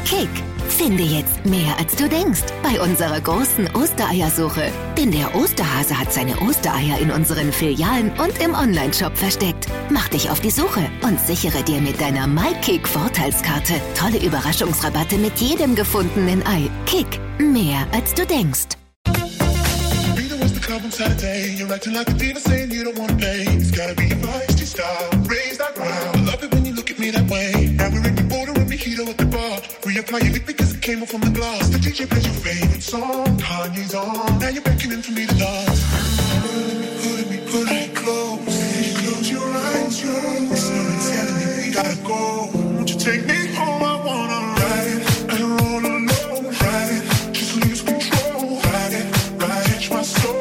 Kick. Finde jetzt mehr, als du denkst, bei unserer großen Ostereiersuche. Denn der Osterhase hat seine Ostereier in unseren Filialen und im Onlineshop versteckt. Mach dich auf die Suche und sichere dir mit deiner MyKick-Vorteilskarte tolle Überraschungsrabatte mit jedem gefundenen Ei. Kick, mehr, als du denkst. On Saturday, you're acting like a diva, saying you don't wanna pay. It's gotta be your feisty style, raise that ground. I love it when you look at me that way. Now we're in the border and mojito at the bar. Reapply your lip because it came off from the glass. The DJ plays your favorite song, Kanye's on. Now you're beckoning for me to dance. Put me close. Close your eyes, it's no insanity. We gotta go. Won't you take me home? I wanna ride and roll alone. Ride it, just lose control. Ride it, catch my soul.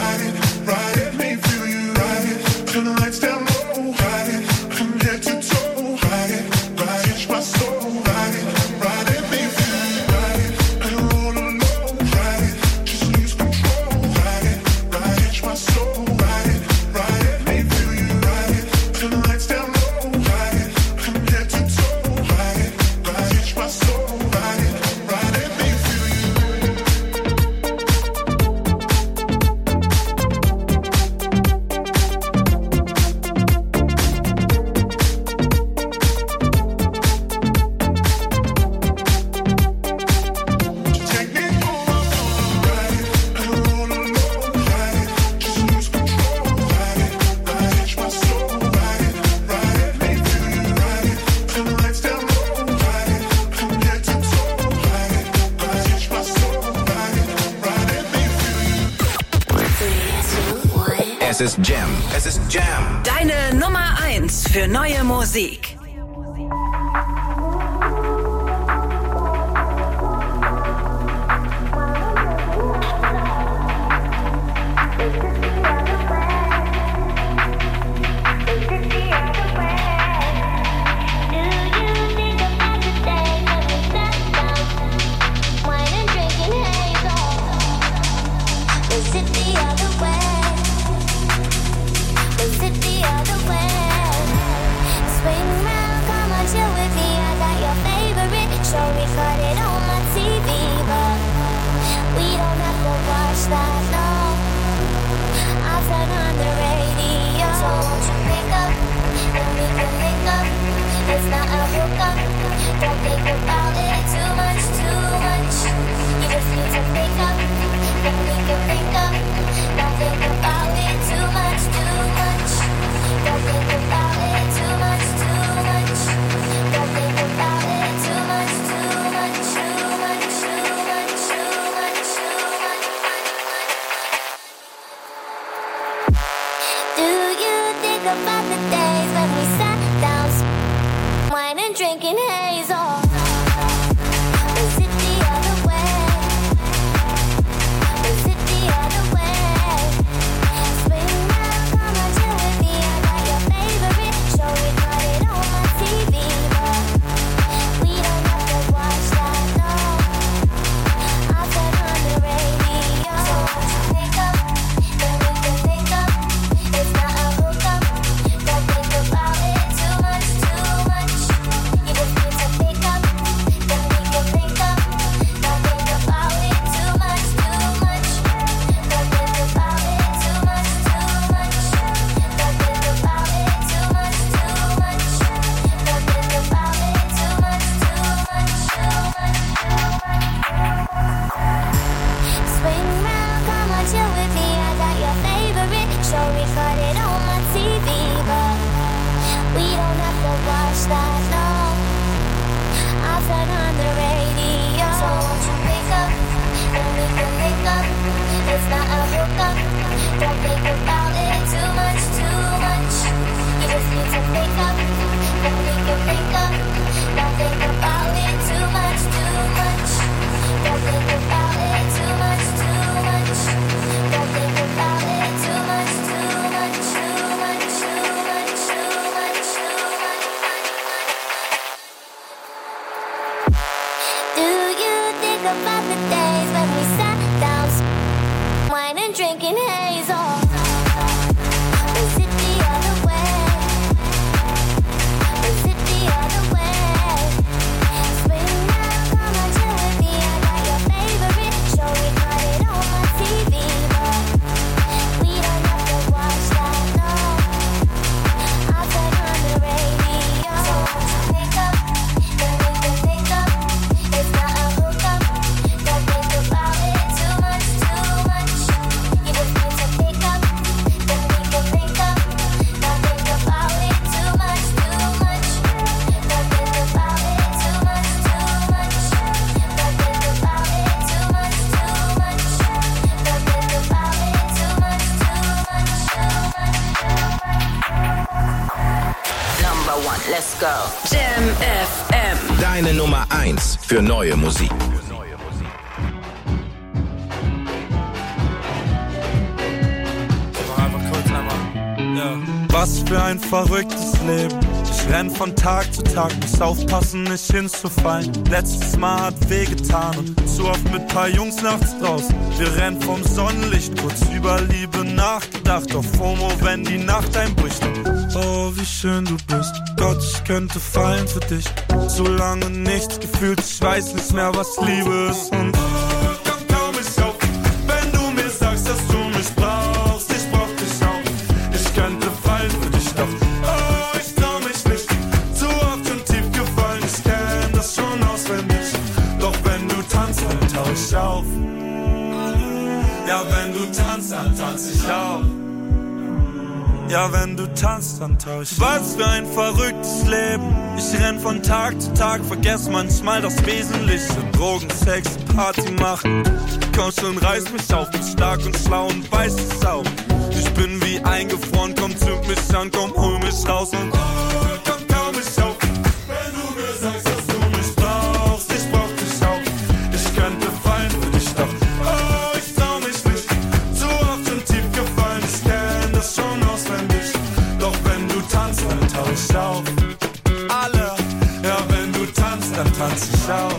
Es ist Jam. Es ist Jam. Deine Nummer 1 für neue Musik. go. Jam FM. Deine Nummer 1 für neue Musik. Ja. Was für ein verrücktes Leben. Ich renn von Tag zu Tag, muss aufpassen, nicht hinzufallen. Letztes Mal hat wehgetan und zu oft mit paar Jungs nachts draußen. Wir rennen vom Sonnenlicht, kurz über Liebe nachgedacht. Auf FOMO, wenn die Nacht einbricht. Oh, wie schön du bist. Gott, ich könnte fallen für dich. So lange nichts gefühlt, ich weiß nicht mehr, was Liebe ist. Und komm, kaum mich auf, wenn du mir sagst, dass du mich brauchst. Ich brauch dich auch. Ich könnte fallen für dich, doch oh, ich trau mich nicht. Zu oft und tief gefallen, ich kenn das schon auswendig. Doch wenn du tanzt, dann tau ich auf. Ja, wenn du tanzt, dann tanz ich auf. Ja, wenn du tanzt, dann tau ich. Was für ein verrücktes Leben. Ich renn von Tag zu Tag, vergess manchmal das Wesentliche. Drogen, Sex, Party machen. Komm schon, reiß mich auf, bin stark und schlau und weiß es auch. Ich bin wie eingefroren, komm, zünd mich an, komm, hol mich raus und komm, kaum mich auf. Wenn du mir sagst, dass du mich brauchst, ich brauch dich auch. Ich könnte fallen für dich, doch oh, ich trau mich nicht. Zu oft und tief gefallen, ich kenn das schon auswendig. Doch wenn du tanzt, dann tau ich auf. Alle, ja, wenn du tanzt, dann tanz ich auf.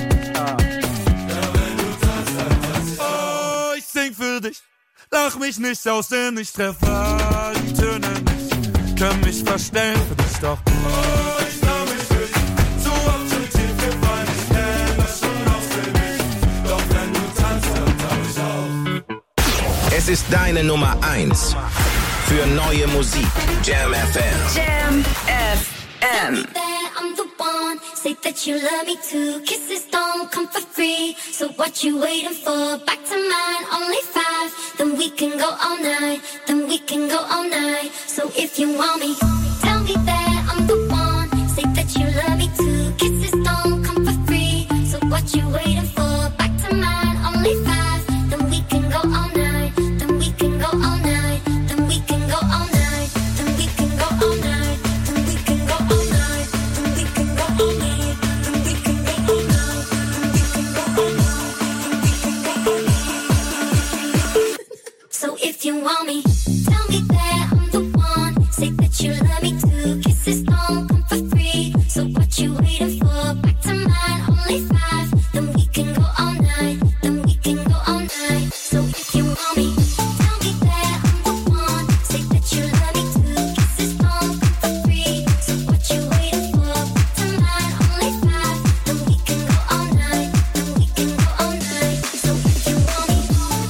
Für dich, lach mich nicht aus, denn ich treffe die Töne nicht. Kann mich verstellen für dich, doch oh, ich trau mich nicht. Zu oft schon tief gefallen, ich kenn das schon auswendig. Doch wenn du tanzt, dann tau ich auf. Es ist deine Nummer 1 für neue Musik. Jam FM. Jam FM. I'm the one, say that you love me too. Kisses don't come for free, so what you waiting for? Back to mine, only 5. Then we can go all night, then we can go all night. So if you want me, tell me that I'm the one. Say that you love me too. Kisses don't come for free, so what you waiting for? Back to mine, only 5. Then we can go all night, then we can go all night, then we can go all night, then we can go all night, then we can go all night, then we can go all night, then we can go all night, then we can go all night, then we can go all night. So if you want me, tell me that I'm the one. Say that you love me too. Kisses don't come for free, so what you waiting for? Back to mine, only 5. Then we can go all night, then we can go all night. So if you want me, tell me that I'm the one. Say that you love me too. Kisses don't come for free, so what you waiting for? Back to mine, only 5. Then we can go all night, then we can go all night. So if you want me,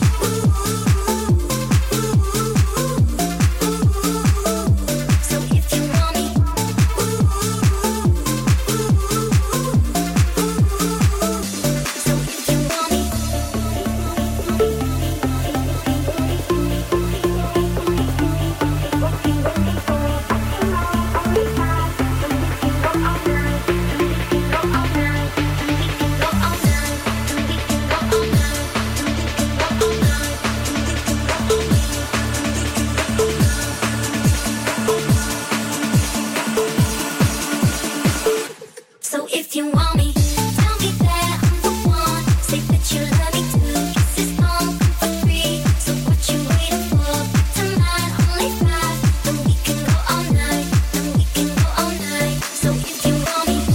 so if you want me, so if you want me. So if you want me, tell me that I'm the one. Say that you love me too. Kisses don't come for free, so what you waiting for? Back to mine, only 5. Then we can go all night, then we can go all night. So if you want me,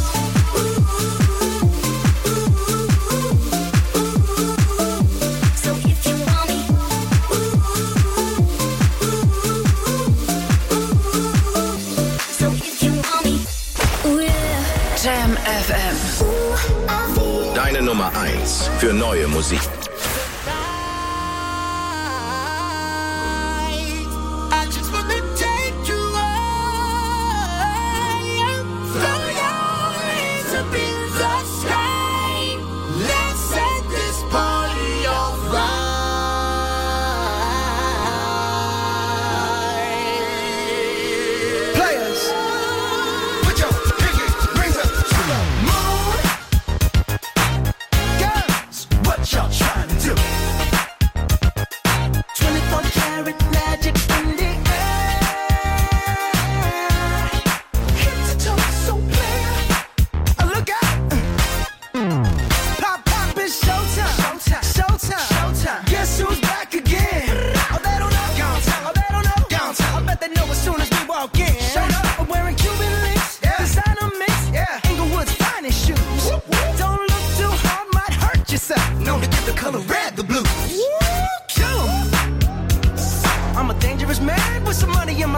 so if you want me, so if you want me, ooh yeah. Jam FM. Deine Nummer 1 für neue Musik. I just wanna take you higher. Throw your hands up in the sky. Let's set this party on fire. Players, put your pinky rings up to the moon. Girls, what y'all trying to do? 24 karat magic in the air. Head to toe, so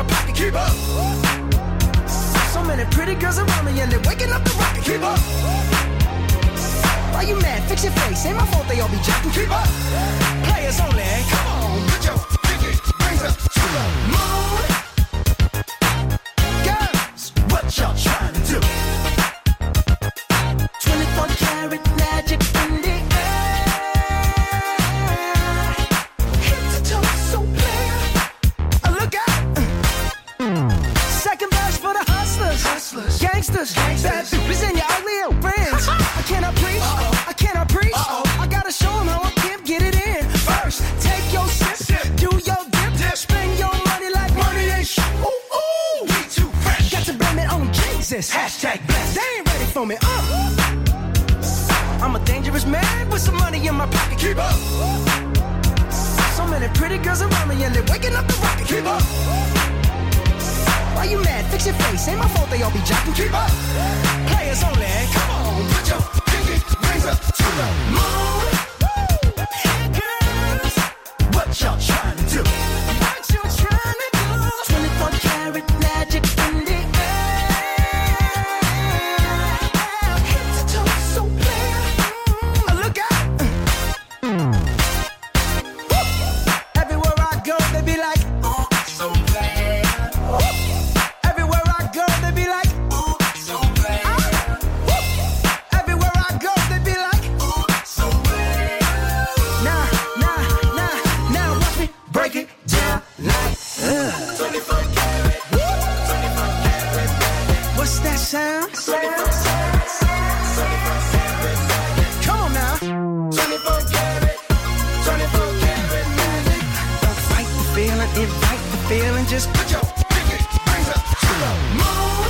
my pocket. Keep up. So many pretty girls around me and they're waking up the rocket. Keep up. Why you mad? Fix your face. Ain't my fault they all be jacking. Keep up. Players only. Come on, put your pinky rings up to the moon. Girls, what y'all trying to do? 24 karat magic in the air. Head to toe, so clear. Look out. Second verse for the hustlers. Gangsters. Bad bitches and your ugly old friends. I cannot preach. I cannot preach. I gotta show them how I can get it in. First, take your sip. Do your dip. Spend your money like money ain't shit. Ooh, ooh. We too fresh. Got to blame it on Jesus. Hashtag blessed. They ain't ready for me. I'm a dangerous man with some money in my pocket. Keep up. So many pretty girls around me and they're waking up the rocket. Keep up. Why you mad? Fix your face. Ain't my fault they all be jocking. Keep up. Players only. Come on, put your pinky rings up to the moon. Girls, what y'all trying to do? What you trying to do? 24 karat magic in the air. Head to toe, so clear. Look out. Everywhere I go, they be like, oh, so bad. Everywhere I go, they be like, oh, so bad. Everywhere I go, they be like, oh, so bad. Now, watch me break it down like, 24 karat. 24 karat. What's that sound? Come on now. 24 karat. 24 karat magic. Don't fight the feeling, invite the feeling. Just put your pinky rings up to the moon.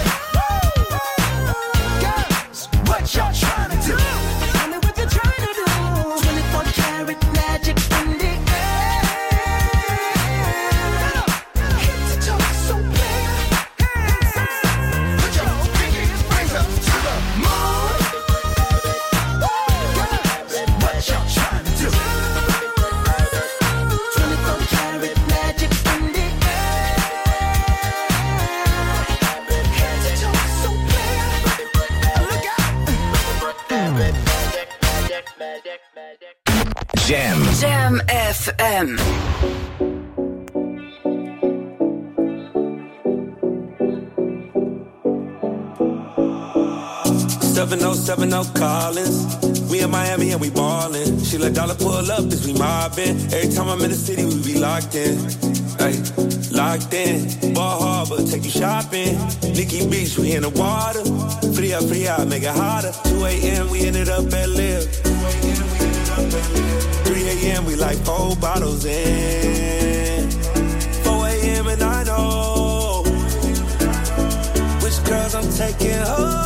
Girls, what y'all trying to do? Tell me what you're trying to do. 24 karat magic in the air. Head to toe, so clear. Put your pinky rings up to the moon. Girls, what y'all trying to do? 24 karat magic in the air. Head to toe, so clear. Look out. Jam. FM. 7070 Collins. We in Miami and we ballin'. She let dollar pull up as we mobbin'. Every time I'm in the city, we be locked in. Ay, locked in. Ball Harbor, take you shopping. Nikki Beach, we in the water. Free up, make it hotter. 2 a.m., we ended up at Live. 3 a.m., we like 4 bottles in. 4 a.m. and I know which girls I'm taking home.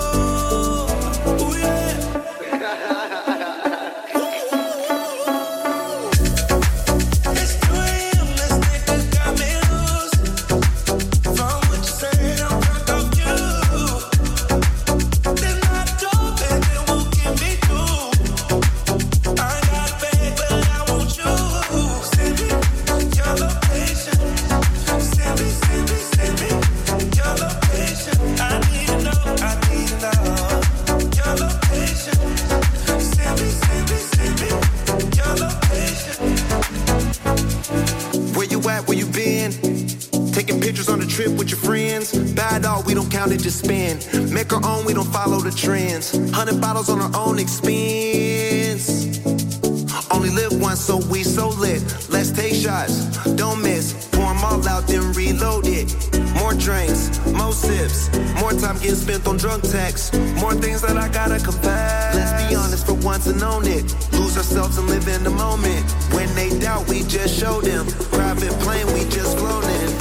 Just spend, make our own, we don't follow the trends. 100 bottles on our own expense. Only live once, so we so lit. Let's take shots, don't miss. Pour them all out, then reload it. More drinks, more sips. More time getting spent on drunk texts. More things that I gotta confess. Let's be honest for once and own it. Lose ourselves and live in the moment. When they doubt, we just show them. Private plane, we just flown in.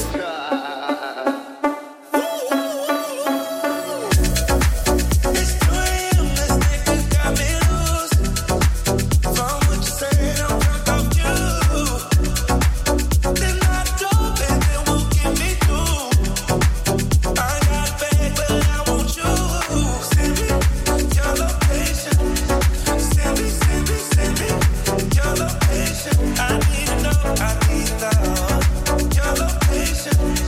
I need to know, your location.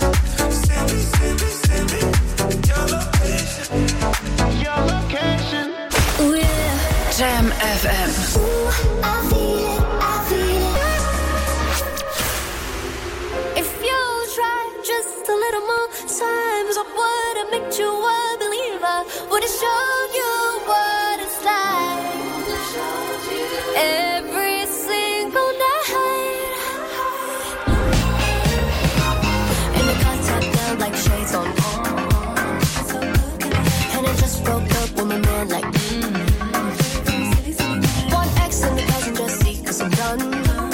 Jam FM. Ooh, I feel it, I feel it. If you try just a little more times, I would have made you a believer. Would have shown you what it's like. Every single night. And the cards are down like shades on. And I just broke up with my man like one ex and the cousin just see, cause I'm done.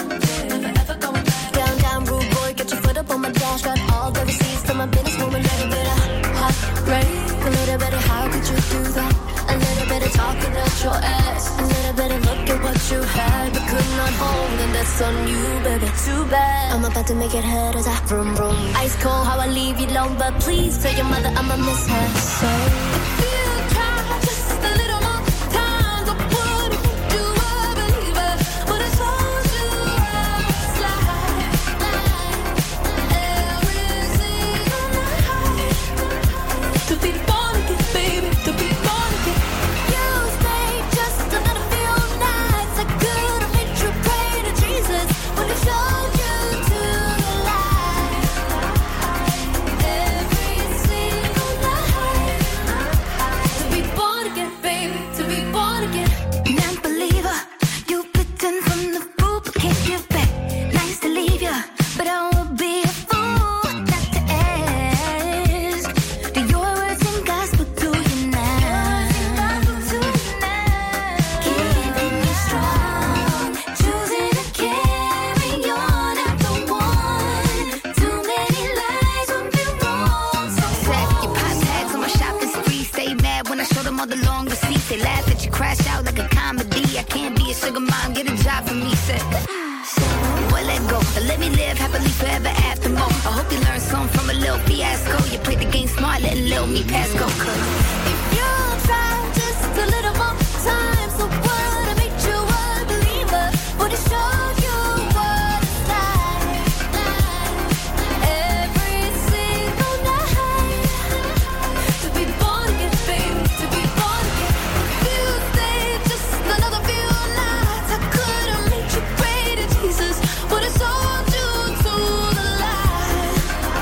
Down, rude boy, get your foot up on my dash. Got all the receipts to my business woman. A little bit of heartbreak, a little bit of how could you do that? A little bit of talking at your ass, a little bit of look at what you had but could not hold, and that's on you, baby. Too bad. I'm about to make it hurt as I vroom vroom. Ice cold, how I leave you alone, but please tell your mother I'ma miss her. So if you try just a little more times, I would make you a believer. But I told you I was like every single night. To be born again, baby, to be born again. You stayed just another few nights. I could have made you pray to Jesus when he showed you to the light. Every single night. To be born again, baby, to be born again. Non-believer, you bitten from the fruit but can't give back. Nice to leave ya, but I would be a fool not to ask. Do your words and gospel to you now? Keeping you strong, choosing to carry on after one. Too many lies would be wrong. So sad, you pop tags on my shopping spree. Stay mad when I show them all the long receipts. They laugh at you, crash out like a comedy. I can't be a sugar mom, get a job for me. Said, boy, let go, let me live happily forever after more. I hope you learn something from a little fiasco. You played the game smart, letting little me pass go. Cause if you try just a little more time, so would have made you a believer. Would have showed you what it's like. Every single night. To be born again, baby, to be born again. You stayed just another few nights. I could have made you pray to Jesus. Would have sold you to the light.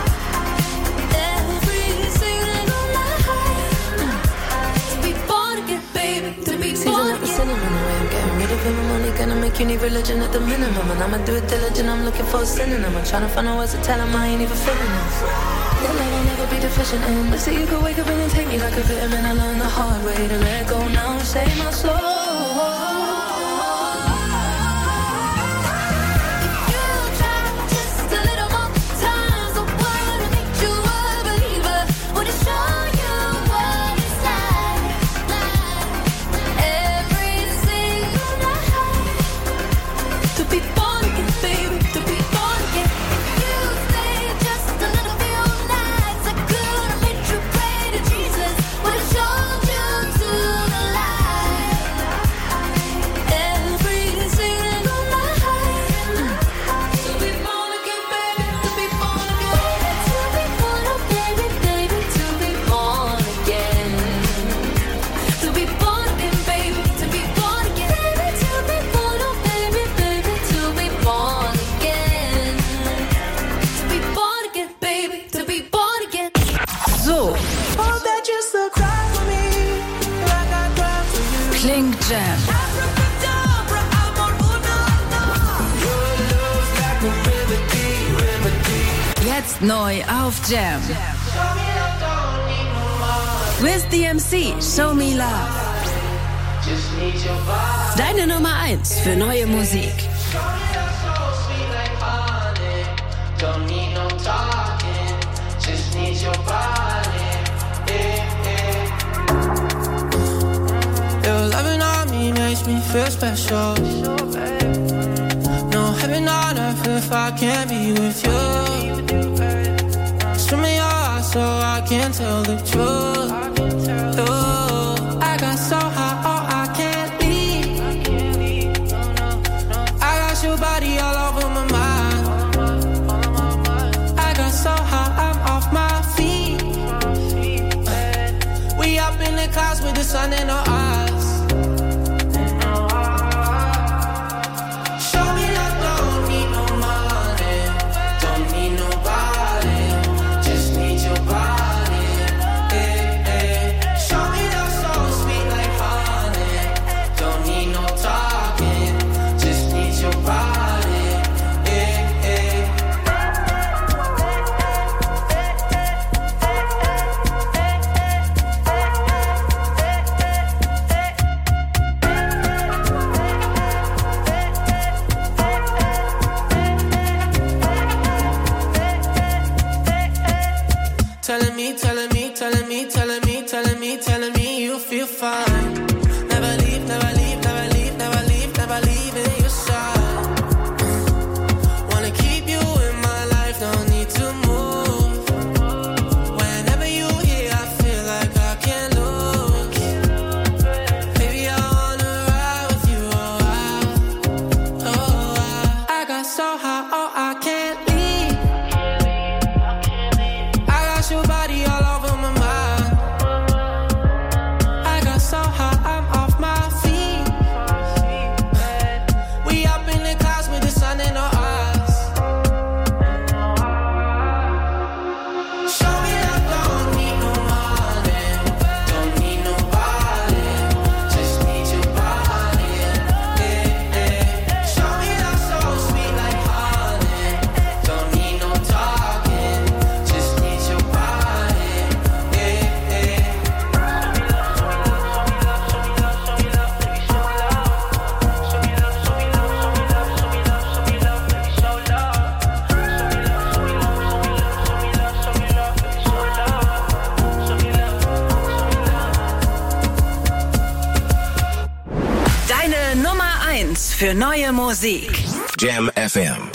Every single night. To be born again, baby, to be born again. Sinning on the way, I'm getting rid of him. I'm only gonna make you need religion at the minimum. And I'ma do it diligent, I'm looking for a synonym. I'm trying to find out words to tell him I ain't even feeling this. Your love will never be deficient in. But see, you could wake up and then take me like a vitamin. I learned the hard way to let go now and save my soul. You try just a little more time, so would have made you a believer. Would have shown you what it's like. Every single night. To be born again, baby, to be born again. You stayed just a little few nights. I could have made you pray to Jesus. Would have shown you to the light. Every single night. To be born again, baby, to be born again. To be born, oh baby, baby, to be born again. To be born again, baby, to be born again. Baby, to be born, oh baby, baby, to be born again. To be born again, baby, to be born again. So Hope that you still cry for me like I cry for you. klingt Jam. Abracadabra, I'm on Your love's like a remedy, remedy. Jetzt neu auf Jam. With the MC, Show Me Love. Deine Nummer 1 für neue Musik. Don't need no talking, just need your body. Your loving on me makes me feel special. No heaven on earth if I can't be with you. Swim in your eyes so I can tell the truth. I got so high, oh I can't leave. I got your body all over my mind. I got so high, I'm off my feet. We up in the clouds with the sun in our eyes. für neue Musik. Jam FM.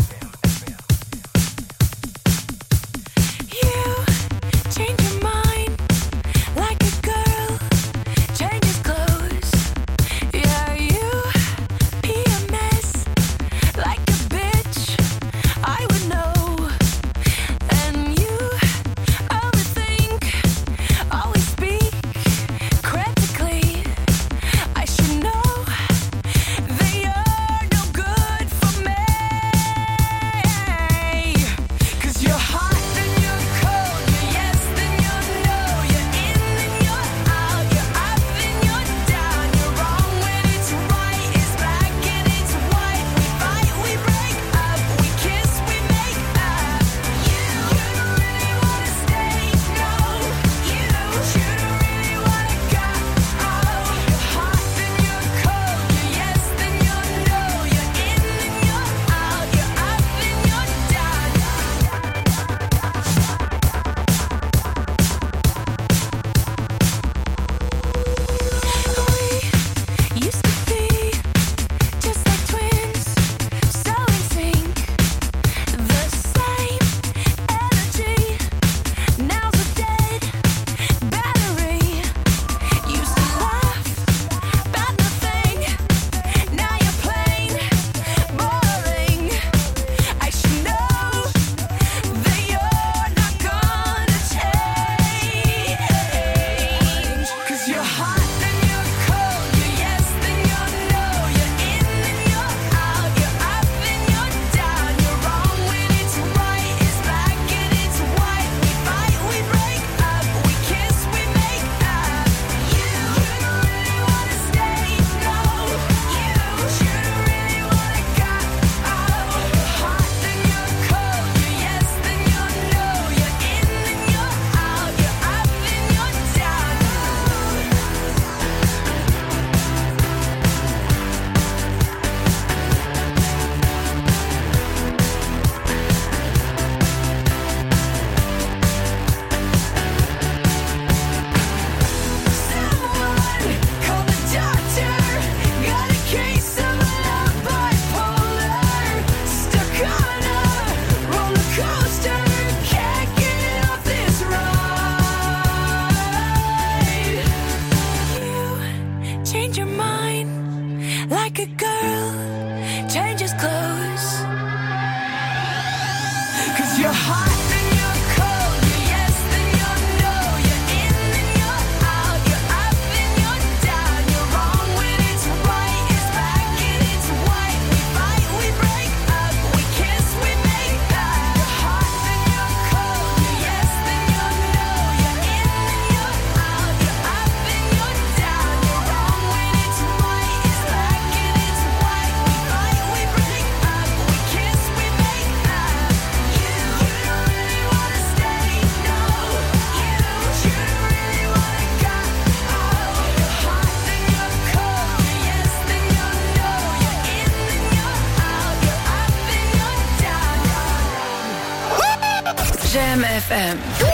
Jam FM.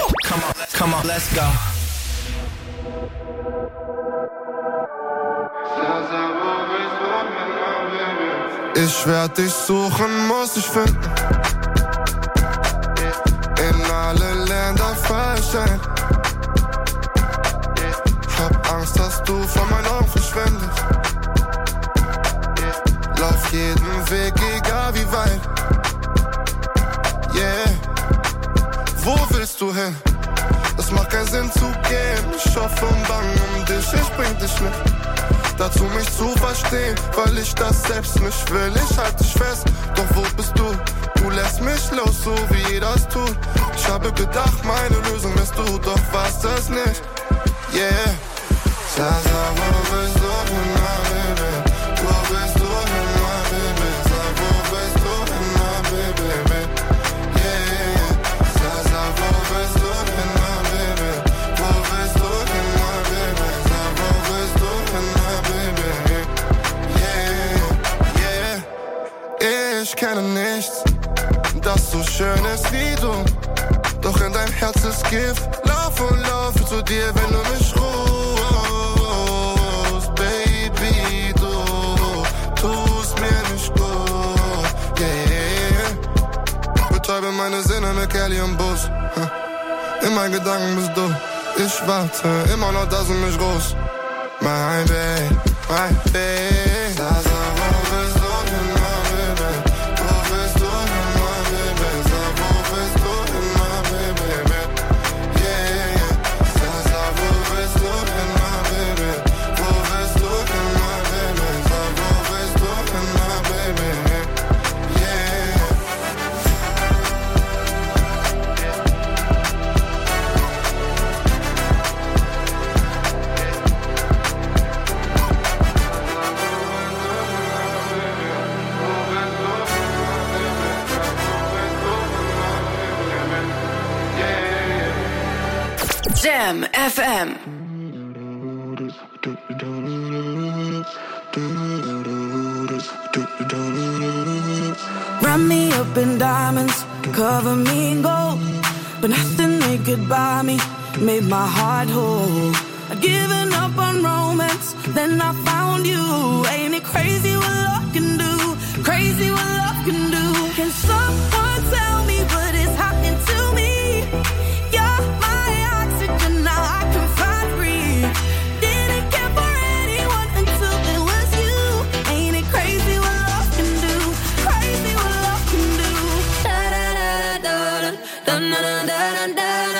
Come on, let's go. Ich werd dich suchen, muss ich finden. In alle Länder verschein. Hab Angst, dass du von meinen Augen verschwindest. Lauf jeden Weg, egal wie weit. Yeah. Wo willst du hin? Es macht keinen Sinn zu gehen. Ich hoffe und bange um dich, ich bring dich mit. Dazu mich zu verstehen, weil ich das selbst nicht will. Ich halt dich fest, doch wo bist du? Du lässt mich los, so wie jeder es tut. Ich habe gedacht, meine Lösung wärst du, doch warst das nicht. Yeah. Sag, wo bist du hin, my baby? Wo bist du hin, my baby? Sag, wo bist du hin, my baby? Yeah. Sag, wo bist du hin, my baby? Wo bist du hin, my baby? Sag, wo bist du hin, my baby? Yeah, yeah. Ich kenne nichts, das so schön ist wie du. Doch in deinem Herz ist Gift. Lauf und laufe zu dir, wenn du mich rufst. Baby, du tust mir Sonne mit Kelly im Bus. In meinen Gedanken bist du. Ich warte immer noch, dass du mich rufst. My baby, my baby. Sasa, wo bist du hin, my baby? Wo bist du hin, my baby? Sasa, wo bist du hin, my baby? Yeah, yeah. Sasa, wo bist du hin, my baby? Wo bist du hin, my baby? Sasa, wo bist du hin, my baby? Yeah, yeah. Jam FM. Wrap me up in diamonds, cover me in gold, but nothing they could buy me made my heart whole. I'd given up on romance, then I found you. Ain't it crazy what love can do? Crazy what love can do. Can someone tell me what is happening to me? You're my oxygen, now I can find breathe. Didn't care for anyone until it was you. Ain't it crazy what love can do? Crazy what love can do. Da da da da da da da da da da.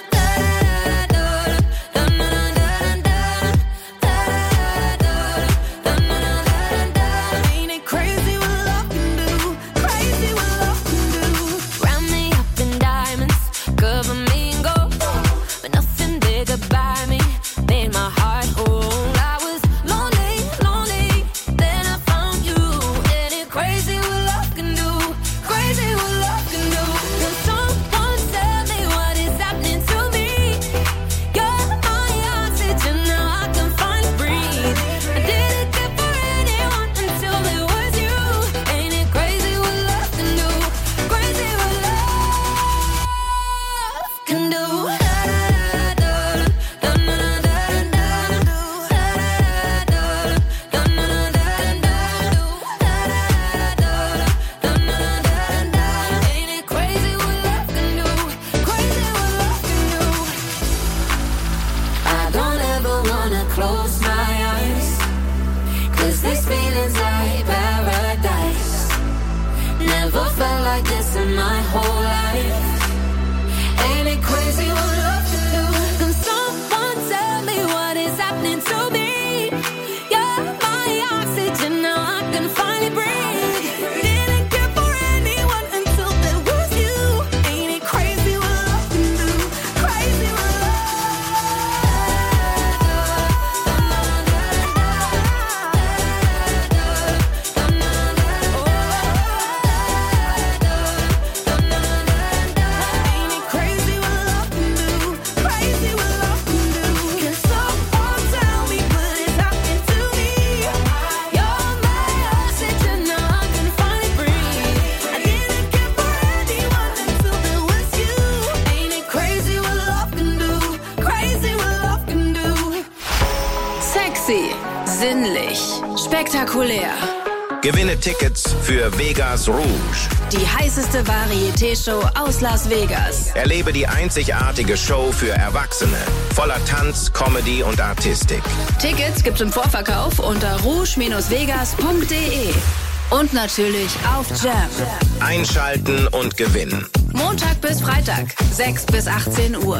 Sinnlich. Spektakulär. Gewinne Tickets für Vegas Rouge. Die heißeste Varieté-Show aus Las Vegas. Erlebe die einzigartige Show für Erwachsene. Voller Tanz, Comedy und Artistik. Tickets gibt's im Vorverkauf unter rouge-vegas.de. Und natürlich auf Jam. Einschalten und gewinnen. Montag bis Freitag, 6 bis 18 Uhr.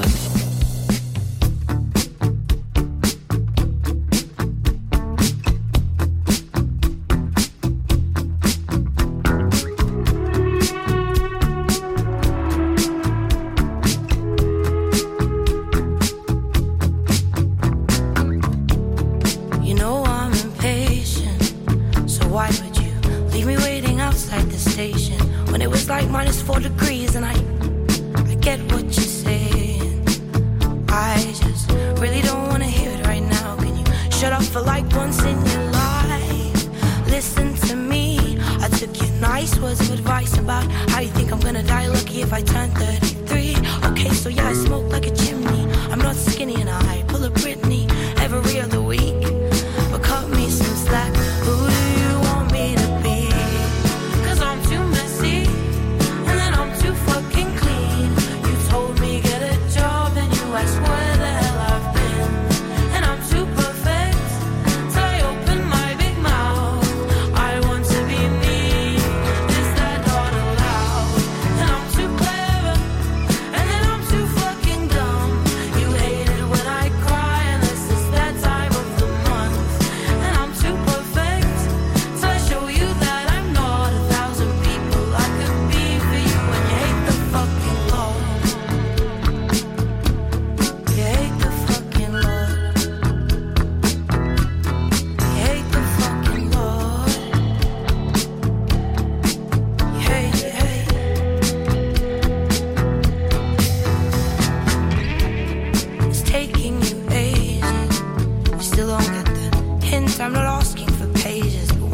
Clean.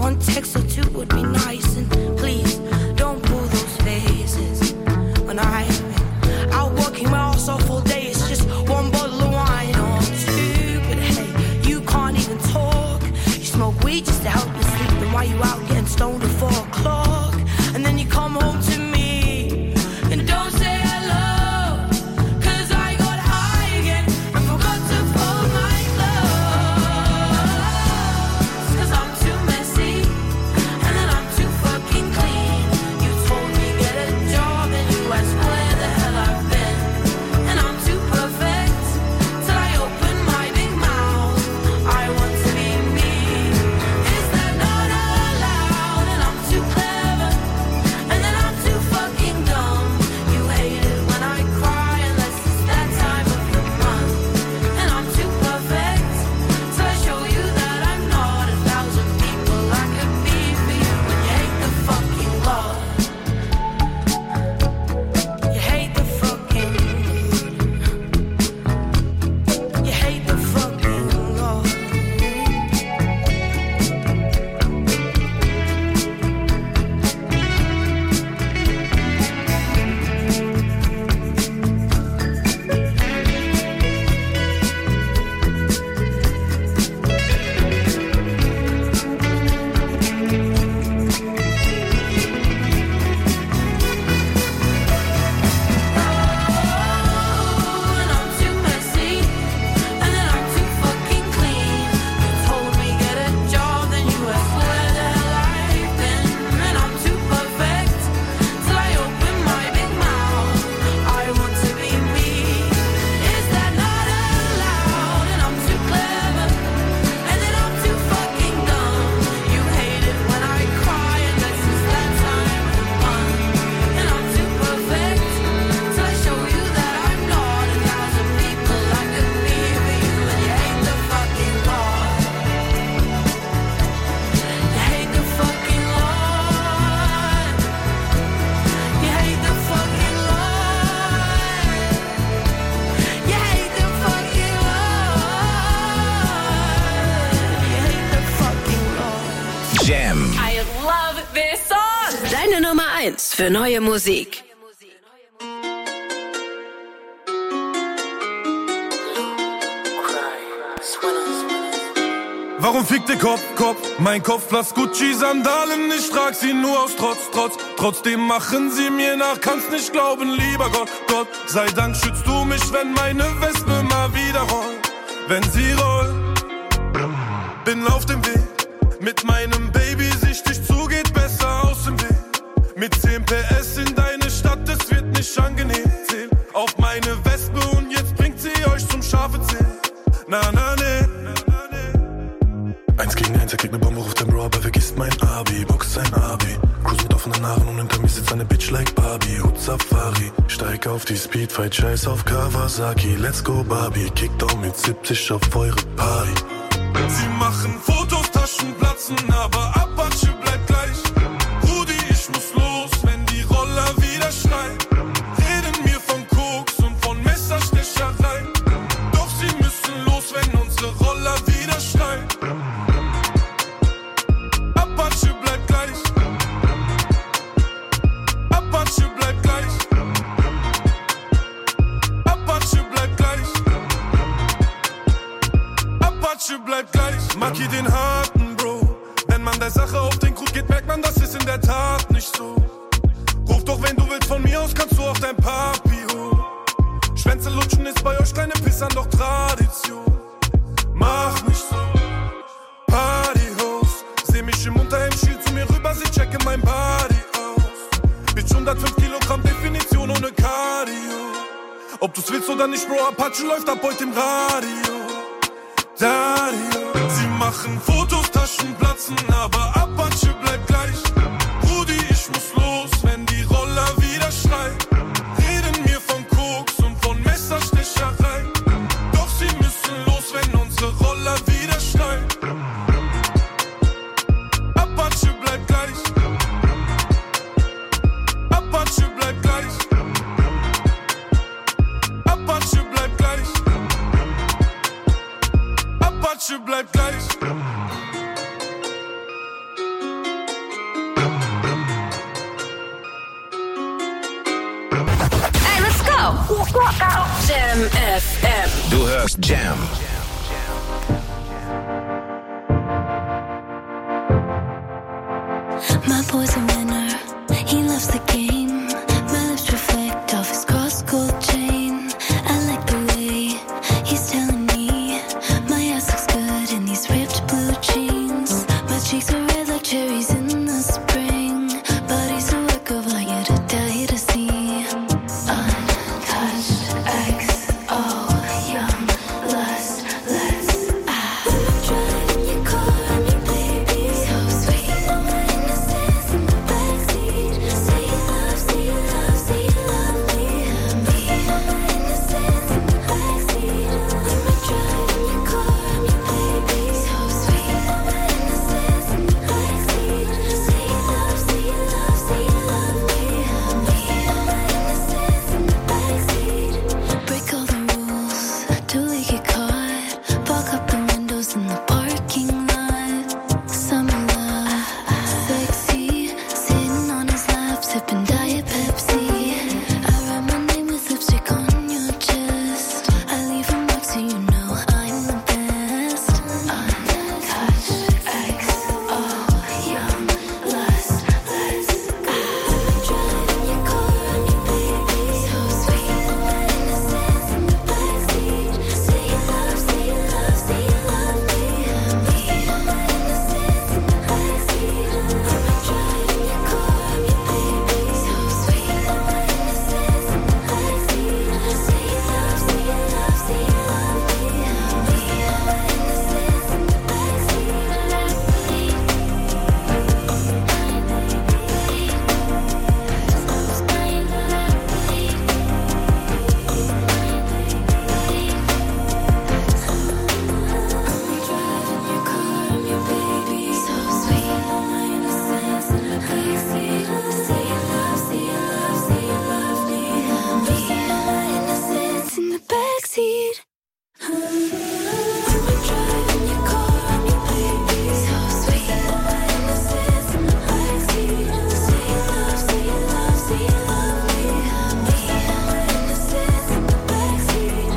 One text or two would be nice, and please don't pull those faces. When I'll working my ass off all day, it's just one bottle of wine or two. But hey, you can't even talk. You smoke weed just to help you sleep, and while you out getting stoned at 4 o'clock, and then you come home to me and don't say hello, 'cause I got high again and forgot to fold my clothes. 'Cause I'm too messy and then I'm too fucking clean. You told me get a job and you asked where the hell I've been, and I'm too perfect till I open my big mouth. I want to be me. Is that not allowed? And I'm too clever and then I'm too fucking dumb. You hate it when I cry unless it's that time of the month, and I'm too perfect till I show you that I'm not 1,000 people I could be for you. And you hate the fucking law. You hate the fucking. You hate the fucking law. And I'm too messy and then I'm too fucking clean. You told me get a job, then you asked where the hell I've been, and I'm too perfect till I open my big mouth. I want to be me. Is that not allowed? And I'm too clever and then I'm too fucking dumb. You hate it when I cry unless it's that time of the month, and I'm too perfect till I show you that I'm not 1,000 people I could be for you. And you hate the fucking law. You hate the fucking law. You hate the fucking law. You hate the fucking law. You hate the fucking law. Jam. I love this song. Deine Nummer 1 für neue Musik. Warum fickt der Kopf? Mein Kopf, Platz Gucci-Sandalen, ich trag sie nur aus Trotz. Trotzdem machen sie mir nach, kann's nicht glauben, lieber Gott. Sei Dank schützt du mich, wenn meine Wespe mal wieder rollt. Wenn sie rollt, bin auf dem Weg. Mit meinem Baby, sicht dich zu, geht besser aus dem Weg. Mit 10 PS in deine Stadt, es wird nicht angenehm. Zähl auf meine Wespe und jetzt bringt sie euch zum scharfe Zähl. Na, ne. 1 gegen 1, er kriegt ne Bombe, ruft den Bro, aber vergisst mein Abi. Boxt sein Abi, cruise mit offenen Haaren und hinter mir sitzt eine Bitch like Barbie. Hut Safari, steig auf die Speedfight, scheiß auf Kawasaki. Let's go Barbie, Kickdown mit 70 auf eure Party. Sie machen Fotos, Taschen platzen, aber Apache bleibt gleich. Rudi, ich muss los, wenn die Roller wieder schreien. Reden mir von Koks und von Messerstecherei. Doch sie müssen los, wenn unsere Roller wieder schreien. Apache bleibt gleich. Apache bleibt gleich. Apache bleibt gleich. Apache bleibt gleich. Maki den harten Bro. Wenn man der Sache auf den Krug geht, merkt man, das ist in der Tat nicht so. Ruf doch, wenn du willst, von mir aus kannst du auf dein Papi holen. Schwänze lutschen ist bei euch kleine Pissern doch Tradition. Mach nicht so. Partyhost. Seh mich im Unterhemd, schiel zu mir rüber, sie checke mein Body aus. Bitch 105 Kilogramm, Definition ohne Cardio. Ob du's willst oder nicht, Bro, Apache läuft ab heute im Radio. Dario. Sie machen Fotos, Taschen platzen, aber Apache bleibt gleich. Rudi, ich muss los, wenn die Roller wieder schreien. Reden mir von Koks und von Messerstecherei. Doch sie müssen los, wenn unsere Roller wieder schreien. Apache bleibt gleich. Apache bleibt gleich. Apache bleibt gleich. Apache bleibt gleich. Jam FM. Du hörst Jam. My boy's a winner, he loves the game. My lips reflect off his cross gold chain. I like the way he's telling me my ass looks good in these ripped blue jeans. My cheeks are red like cherries in the spring. Body's a work of art, you to die to see. Untouched XO, young lust, let's driving your car, me baby, so sweet. Innocence in the backseat. Say you love me. Me, innocence in the backseat. When we're driving your car, me baby, so sweet. Innocence in the backseat. Say you love me. Me, innocence in the backseat. Break all the rules, till we get caught. Fog up the windows in the parking lot. Summer love, sexy. Sitting on his lap, sipping Diet Pepsi. I write my name with lipstick on your chest. I leave a mark so you know I'm the best. Untouched XO, young lust, let's go. Driving your car, me baby, so sweet. Innocence in the backseat. Say you love me. Me, innocence in the backseat. Driving your car, me baby, so sweet. Innocence in the backseat. Say you love me. Me, innocence in the backseat. Driving your car, me baby, so sweet. Innocence in the backseat. Say you love me. Me, innocence in the backseat.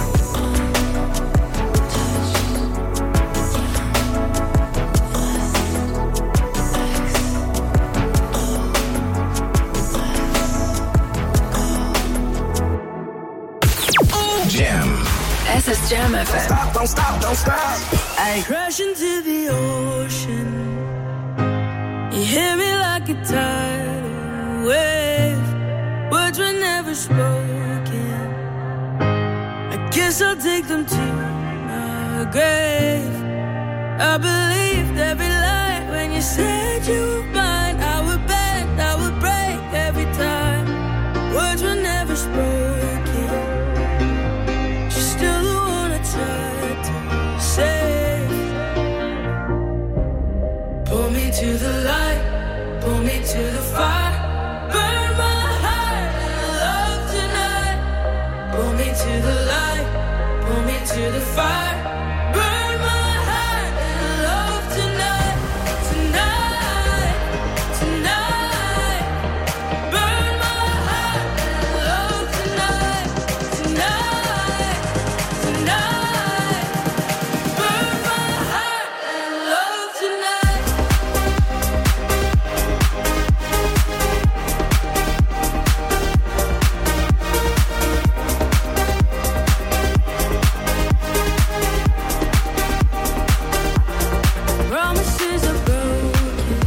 Jam. Es ist Jam FM. Don't stop. I crash into the ocean. You hear me like a tidal wave. Words were never spoken. I guess I'll take them to my grave. I believed every lie when you said you were mine. I would bend, I would break every time. Words were never spoken. She's still the one I tried to save. Pull me to the light, pull me to the fire. Burn my heart in love tonight. Pull me to the light, pull me to the fire. Burn my heart in love tonight. Tonight, tonight. Burn my heart in love tonight. Tonight, tonight. Burn my heart in love tonight. Promises are broken.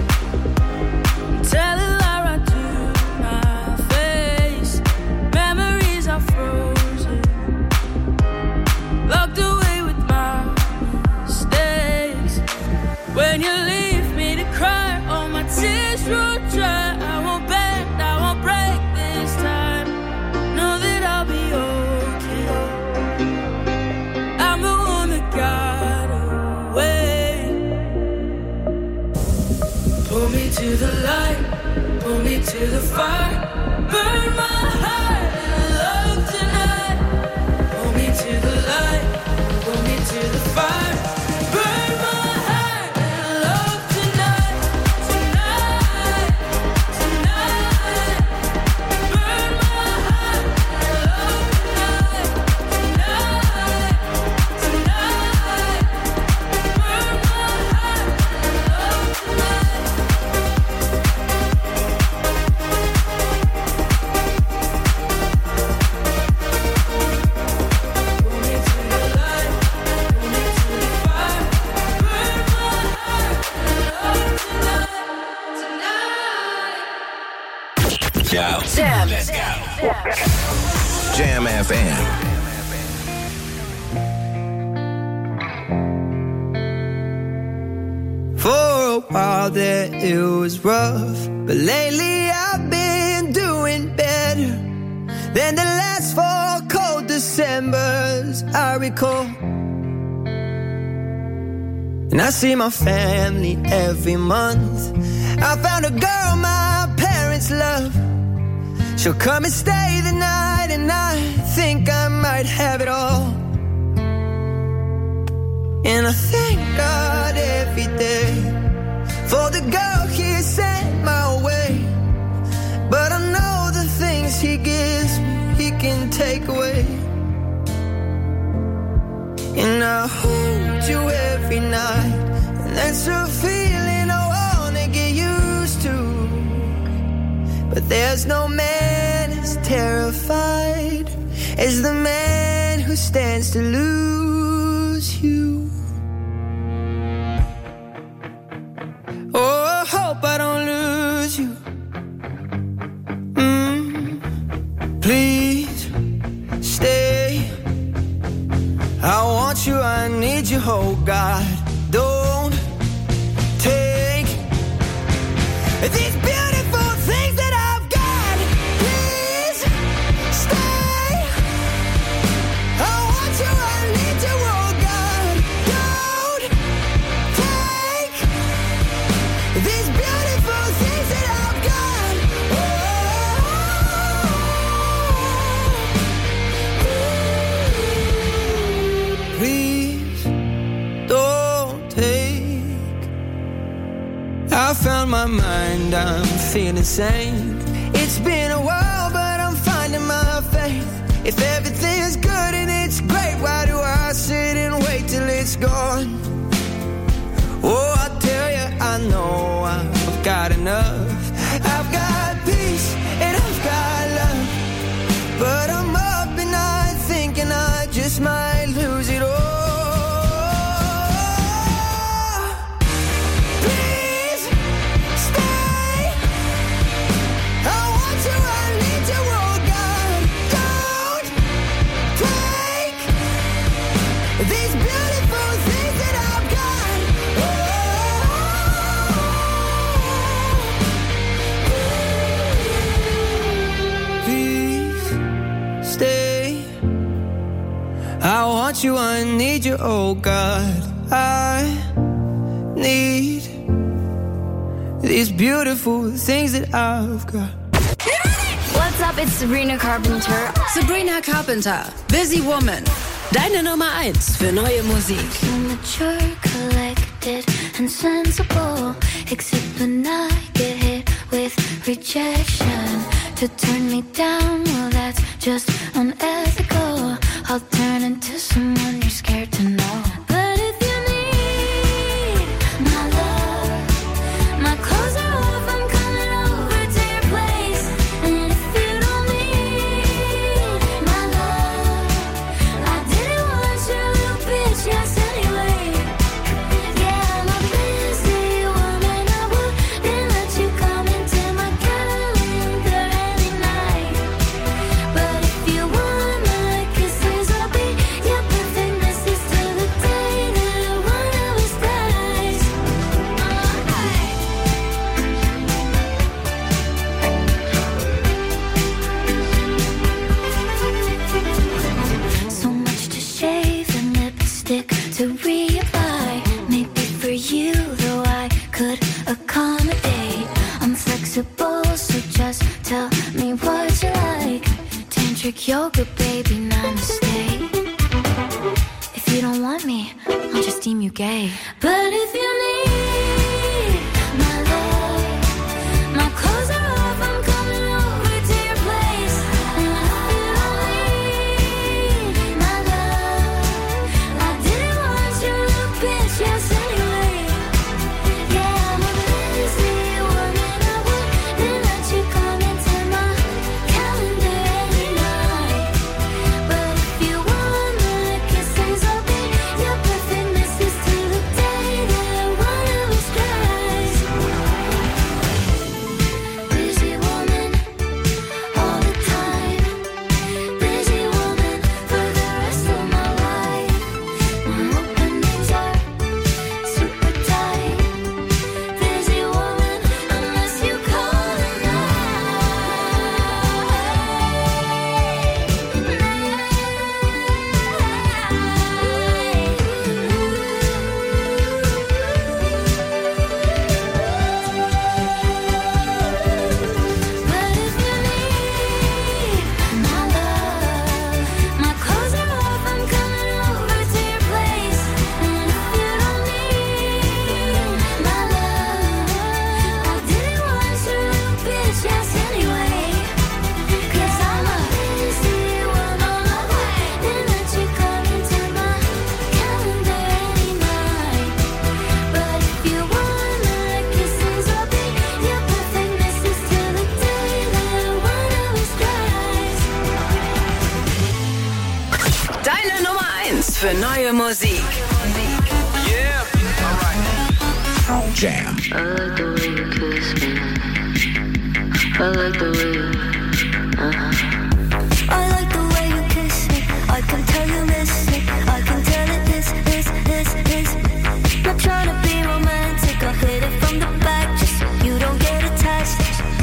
Tell a lie right to my face. Memories are frozen. Locked away with my mistakes. When you leave me to cry, all my tears run dry. I won't bend, I won't break this time. Know that I'll be okay. I'm the one that got away. Pull me to the light, pull me to the fire. Burn my heart in love tonight. Pull me to the light, pull me to the fire. Burn my heart in love tonight. Tonight, tonight. Burn my heart in love Yo. Jam. Let's go. Jam FM. For a while there it was rough, but lately I've been doing better than the last 4 cold Decembers I recall. And I see my family every month. I found a girl my parents love. She'll come and stay the night, and I think I might have it all. And I thank God every day for the girl He sent my way. But I know the things He gives me, He can take away. And I hold you every night, and that's a feeling I wanna get used to. But there's no man as terrified as the man who stands to lose you. Oh, I hope I don't lose you. Please stay. I want you, I need you, oh God. Don't take these beautiful things that I've got. Please stay. I want you, I need you, oh God. Don't take these beautiful things that I've got. Please don't take. I found my mind, I'm feeling sane. It's been a while, but I'm finding my faith. If everything's good and it's great, why do I sit and wait till it's gone? Oh, I tell you, I know I've got enough. I've got peace and I've got love. But I'm up at night thinking I just might lose it all. Please stay. I want you, I need you, oh God. Don't take these beautiful things that I've got. Please stay. I want you, I need you, oh God. I need these beautiful things that I've got. What's up, it's Sabrina Carpenter. Sabrina Carpenter, Busy Woman. Deine Nummer 1 für neue Musik. Mature, collected, and sensible. Except when I get hit with rejection. To turn me down, well that's just unethical. I'll turn into someone you're scared to know. But if you need my love, my clothes are off, I'm coming over to your place. And if you don't need my love, I didn't want your little bitch, yes anyway. Yeah, I'm a busy woman, I wouldn't let you come into my calendar any night. But if you want my kisses, I'll be your perfect missus till the day that one of us dies. So much to shave and lipstick to reapply. Maybe for you, though I could accommodate. I'm flexible, so just tell me what you like. Tantric yoga, baby, namaste. If you don't want me, I'll just deem you gay. But if you need my love, my clothes are off, I'm coming over to your place. And if you don't need my love, I didn't want your little bitch, yes anyway. Yeah, I'm a busy woman, I wouldn't let you come into my calendar any night. But if you want my kisses, I'll be your perfect missus till the day Jam. I like the way you kiss me. I like the way you, I like the way you kiss me. I can tell you miss me. I can tell it this. Not trying to be romantic. I'll hit it from the back just so you don't get attached.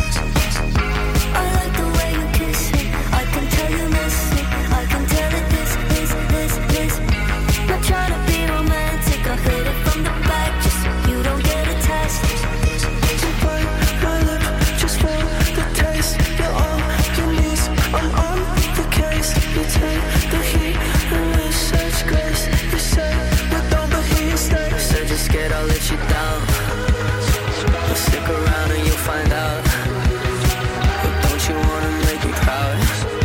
I like the way you kiss me. I can tell you miss me. I can tell it this. Not trying to be romantic. I'll hit it from the back just so you don't get attached. You bite my lip just for the taste. You're all you need. I'm on the case. You take the heat and with such grace. You say we don't, but he stays. so just scared I'll let you down. But stick around and you'll find out. But don't you wanna make me proud?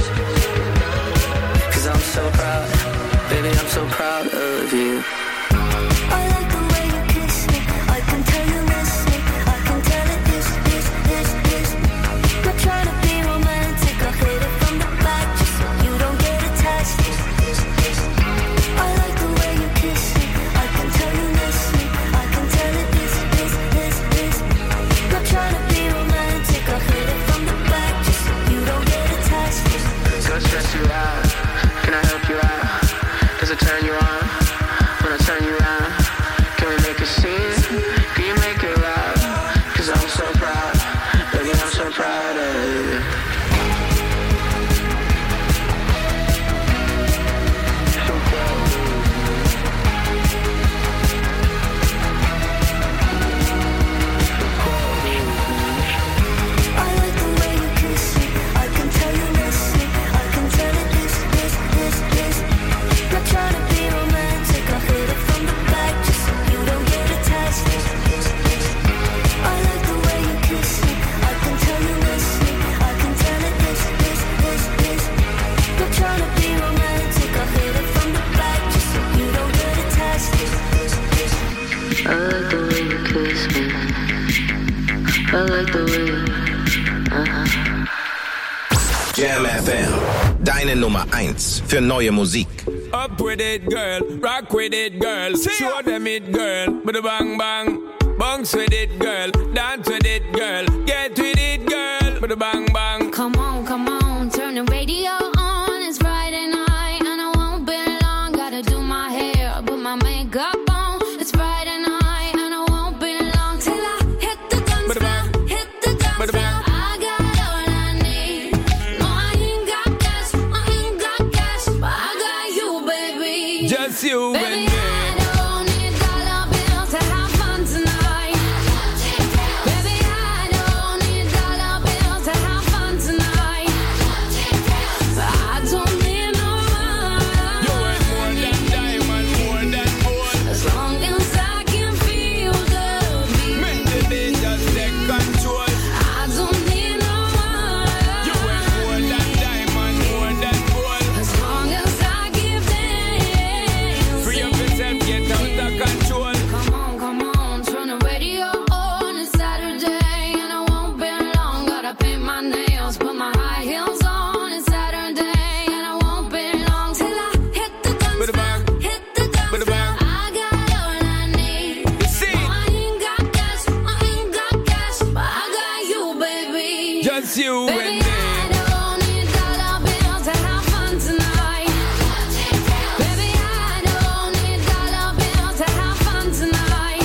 Cause I'm so proud, baby, I'm so proud of you. I like the way you kiss me. I can tell you miss me. I can tell it this. Not trying to be romantic. I'll hit it from the back just so you don't get attached. I like the way you kiss me. I can tell you miss me. I can tell it this. Not trying to be romantic. I'll hit it from the back just so you don't get attached. Don't stress you out, can I help you out? Does it turn you on when I turn you around? Can we make a scene? Can you make it loud? Cause I'm so proud, baby, I'm so proud of you. I like the way you kiss me. I can tell you miss me. I can tell it this. Not trying to be romantic. I'll hit it from the back just so you don't get attached. I like the way you kiss me. I can tell you miss me. I can tell it this. Not trying to be romantic. I'll hit it from the back just so you don't get attached. I like the way you kiss me. I like the way you, Jam FM, deine Nummer 1 für neue Musik. Up with it, girl. Rock with it, girl. Show them it, girl. Bada bang bang. Bounce with it, girl. Dance with it, girl. Get with it, girl. Bada bang bang. Come on, turn the radio on. It's Friday night and I won't be long. Gotta do my hair, put my makeup on. It's Friday night and I won't be long till I hit the dance floor. Hit the dance floor. I got all I need. No, I ain't got cash, but I got you, baby. Just you Baby, and me. I don't need dollar bills to have fun tonight. Baby, I don't need dollar bills to have fun tonight. I don't need no money. You ain't more than diamond, more than gold. As long as I can feel the beat. Make the beat just take control. I don't need no money. You ain't more than diamond, more than gold. As long as I give them. Free up yourself, get out of control. Come on, turn the radio on. It's Saturday and I won't be long. Gotta paint my nails, put my high heels on. It's Saturday and I won't be long till I hit the dance Bada bang. floor. Hit the dance Bada floor. bang. I got all I need. See? No, I ain't got cash, but I got you, baby. Just you Baby, and me. I don't need dollar bills to have fun tonight. Baby, I don't need dollar bills to have fun tonight.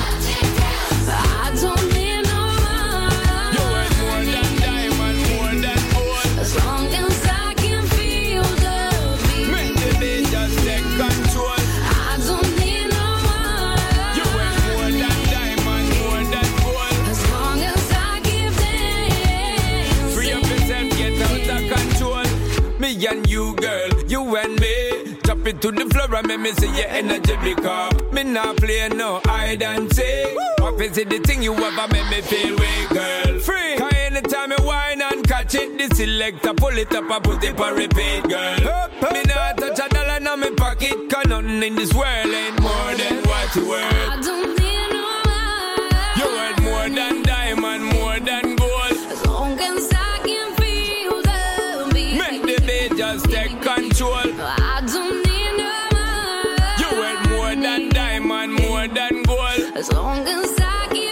I don't need no You money. ain't more than diamond, more than gold. As long as I can feel the beat. Make the beat just take control. I don't need no You ain't more money. than diamond, more than gold. As long as I give them. Free up yourself, get out of control. Me and you, girl, you and me. Drop it to the floor and make me see your energy because me not play no hide and seek. What is it the thing you ever make me feel weak, girl? Free. Cause anytime I whine and catch it, the selector pull it up and put it on repeat, girl. Me not touch a dollar in my pocket, cause nothing in this world ain't more than what you worth. I don't need no money. You worth more than diamond, more than gold. As long as I can feel the beat. Make the beat just take control. I don't need no money. You worth more than diamond, more than gold. As long as I can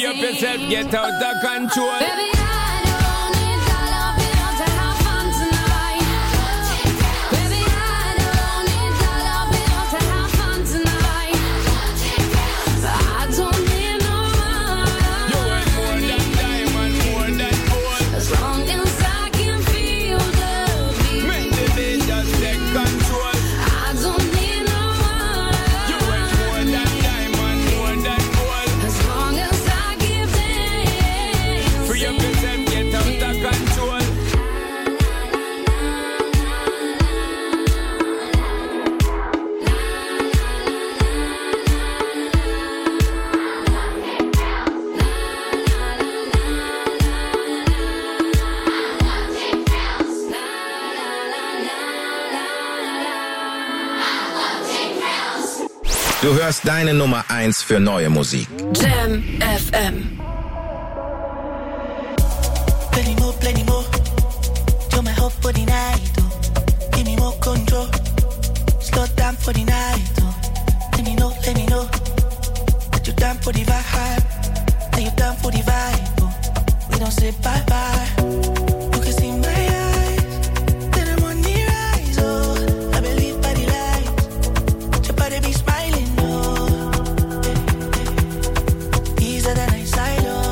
Free up yourself, get out of control. Baby, I don't need dollar bills to have fun tonight. Baby, I don't need dollar bills to have fun tonight. I don't need no money. You want more than diamond, more than gold. As long as I can feel the beat. Make the beat just take control. I don't need no money. You want more than diamond, more than gold. As long as I keep dancing. Free up yourself, get out of control. Du hörst deine Nummer 1 für neue Musik. Jam FM. Plenty more. You're my hope for the night, oh. Give me more control. Slow down for the night, oh. Let me know. That you're down for the vibe. That you're down for the vibe, oh. We don't say bye-bye. You can see my eyes. Then I'm on the rise, oh. I believe by the light. Your body be smiling, oh. Easier than I side, oh.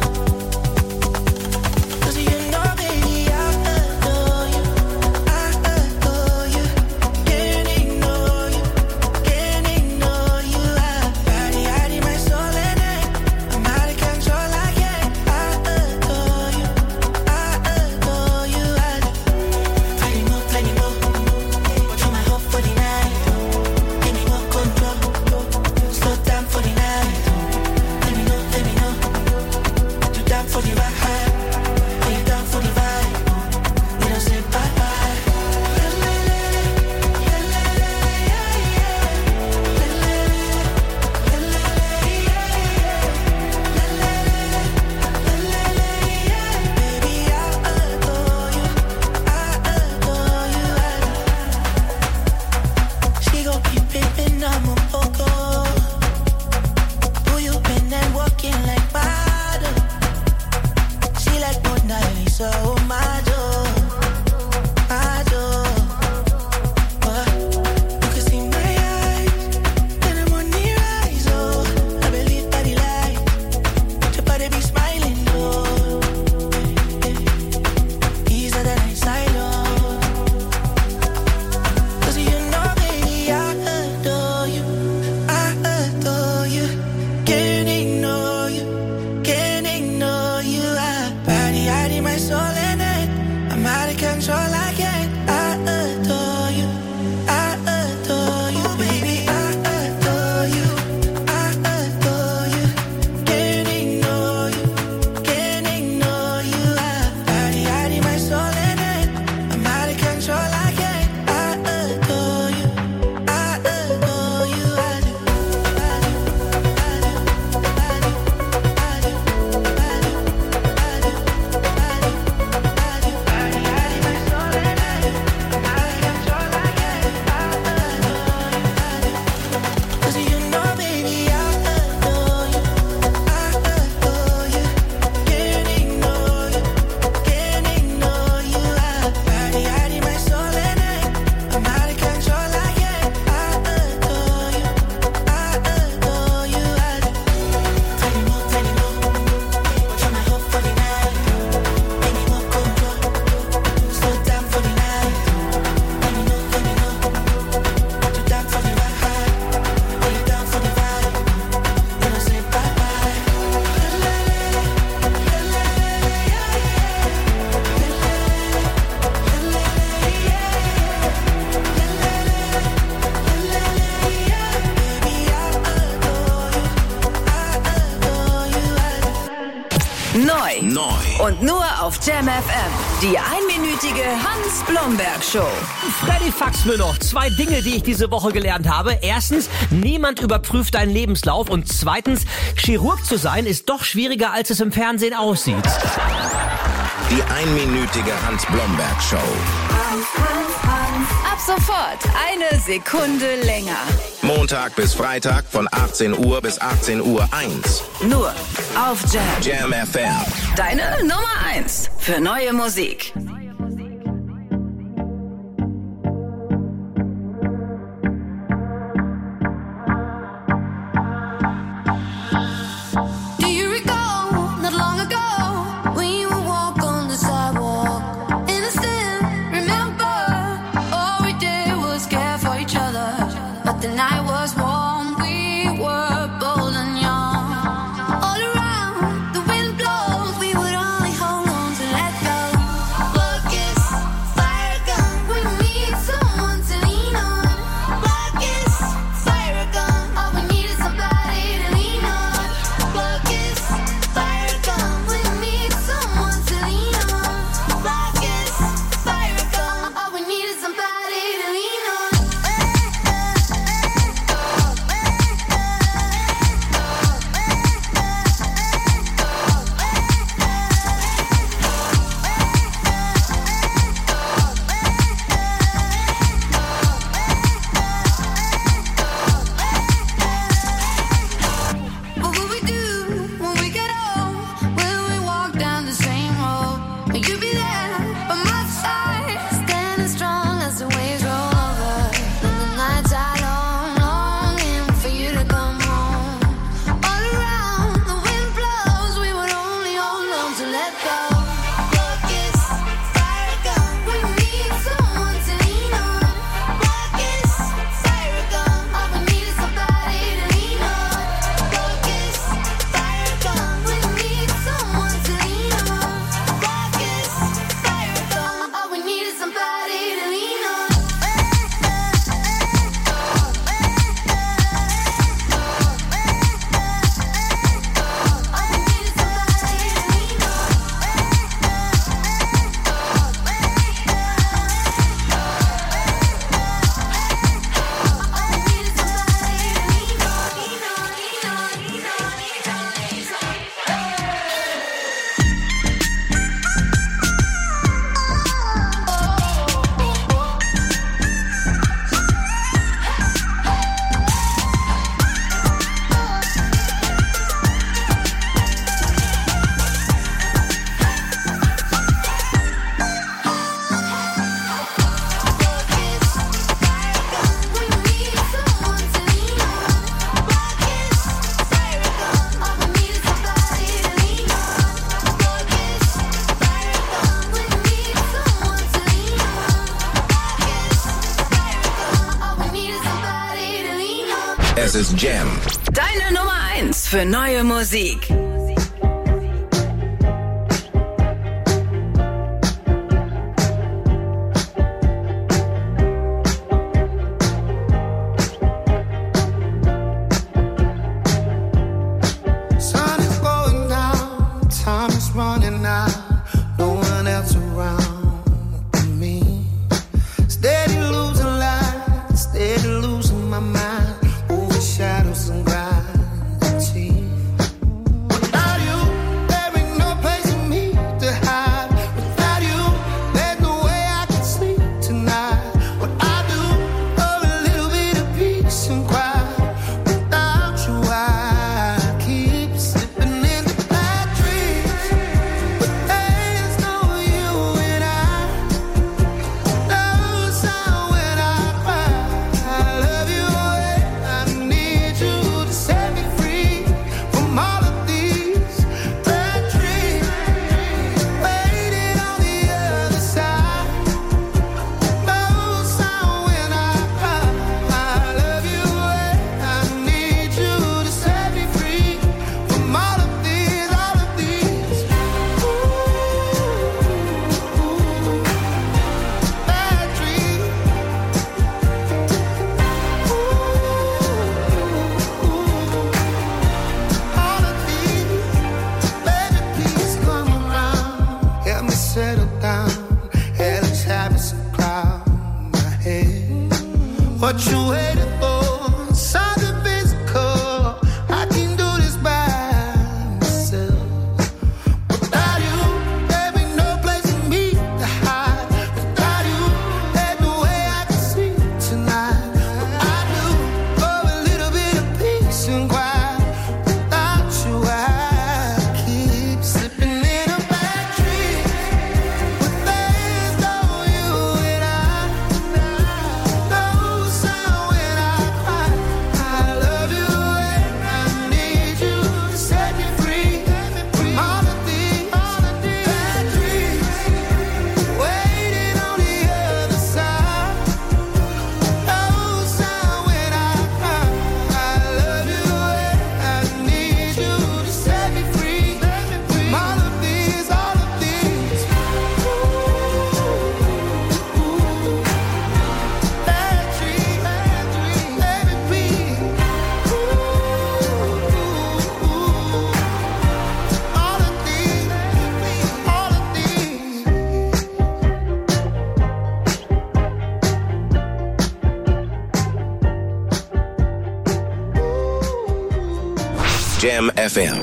Neu. Und nur auf Jam FM. Die einminütige Hans-Blomberg-Show. Freddy faxt mir noch 2 Dinge, die ich diese Woche gelernt habe. Erstens, niemand überprüft deinen Lebenslauf. Und zweitens, Chirurg zu sein ist doch schwieriger, als es im Fernsehen aussieht. Die einminütige Hans-Blomberg-Show. Ab sofort eine Sekunde länger. Montag bis Freitag von 18 Uhr bis 18 Uhr 1. Nur auf Jam. Jam FM. Deine Nummer 1 für neue Musik. Do you recall, not long ago, when you would walk on the sidewalk? Innocent, remember, all we did was care for each other. But the night was warm, we were bold and young. All around, the wind blows, we would only hold on to let go. Focus, fire gun, we need someone to lean on. Focus, fire gun, all we need is somebody to lean on. Focus, fire gun, we need someone to lean on. Focus, fire gun, all we need is somebody to lean on. What will we do when we get old? Will we walk down the same road? Will you be there by my side, standing strong as the waves roll over? And the nights are long, longing for you to come home. All around, the wind blows, we would only hold on to let go. Focus, fire gun, we need someone to lean on. Focus, fire gun, all we need is somebody to lean on. Focus, fire gun, we need someone to lean on. Focus, fire gun, all we need is somebody to lean on. Es ist Jam. Deine Nummer 1 für neue Musik. Sun is going down, time is running out, no one else around but me. Steady losing light, steady losing my mind, over shadows and gravity. Without you, there ain't no place for me to hide. Without you, there's no way I can sleep tonight. What I do, a little bit of peace and quiet. Without you, I keep slipping into bad dreams. But there's no you and I. No sound when I cry. I love you and I need you to set me free from all of these bad dreams. Waiting on the other side. No sound when I cry. I love you and I need you to set me free from all of these bad dreams. All of these, baby, please come around. Help me settle down. Hellish habits of cloud my head. What you waiting for? Something physical. I can do this by myself. Without you, there ain't no place for me to hide. Without you, there's no way I Jam FM.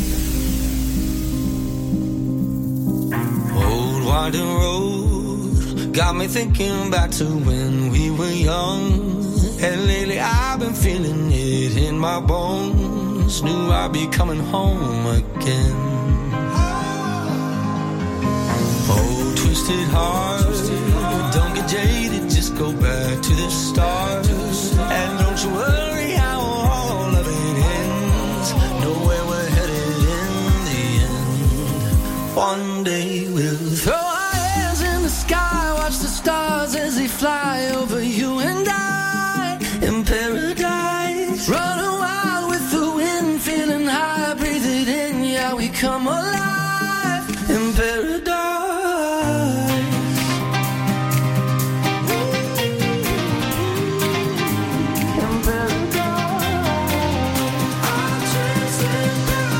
Old winding road got me thinking back to when we were young. And lately I've been feeling it in my bones. Knew I'd be coming home again. Oh, twisted heart, don't get jaded, just go back to the start. And don't you worry how all of it ends. Know where we're headed in the end. One day we'll throw our hands in the sky, watch the stars as they fly over you and I. In paradise, running wild with the wind, feeling high, breathe it in, yeah, we come alive.